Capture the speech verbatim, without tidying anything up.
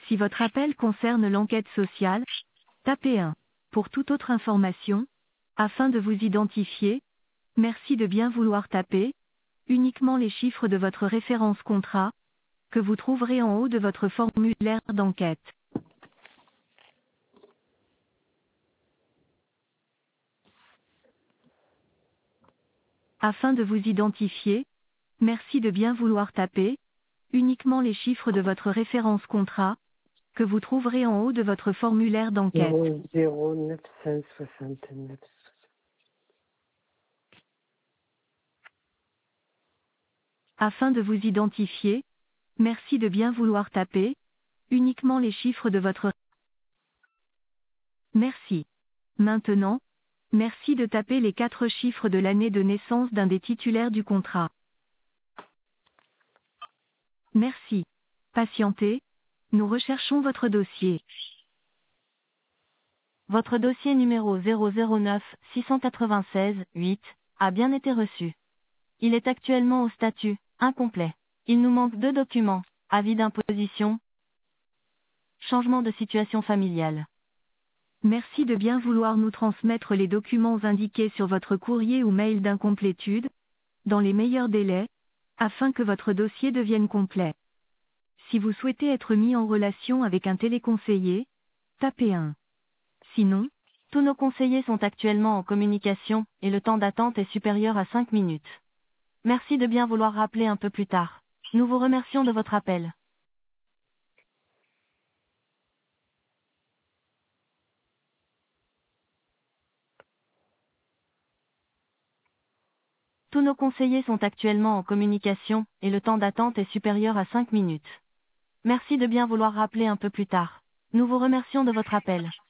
Si votre appel concerne l'enquête sociale, tapez un. Pour toute autre information, afin de vous identifier, merci de bien vouloir taper uniquement les chiffres de votre référence contrat, que vous trouverez en haut de votre formulaire d'enquête. Afin de vous identifier, merci de bien vouloir taper uniquement les chiffres de votre référence contrat, que vous trouverez en haut de votre formulaire d'enquête. zéro zéro neuf cent soixante-neuf. Afin de vous identifier, merci de bien vouloir taper uniquement les chiffres de votre... Merci. Maintenant, merci de taper les quatre chiffres de l'année de naissance d'un des titulaires du contrat. Merci. Patientez, nous recherchons votre dossier. Votre dossier numéro zéro zéro neuf six cent quatre-vingt-seize huit a bien été reçu. Il est actuellement au statut incomplet. Il nous manque deux documents, avis d'imposition, changement de situation familiale. Merci de bien vouloir nous transmettre les documents indiqués sur votre courrier ou mail d'incomplétude, dans les meilleurs délais, afin que votre dossier devienne complet. Si vous souhaitez être mis en relation avec un téléconseiller, tapez un. Sinon, tous nos conseillers sont actuellement en communication, et le temps d'attente est supérieur à cinq minutes. Merci de bien vouloir rappeler un peu plus tard. Nous vous remercions de votre appel. Tous nos conseillers sont actuellement en communication, et le temps d'attente est supérieur à cinq minutes. Merci de bien vouloir rappeler un peu plus tard. Nous vous remercions de votre appel.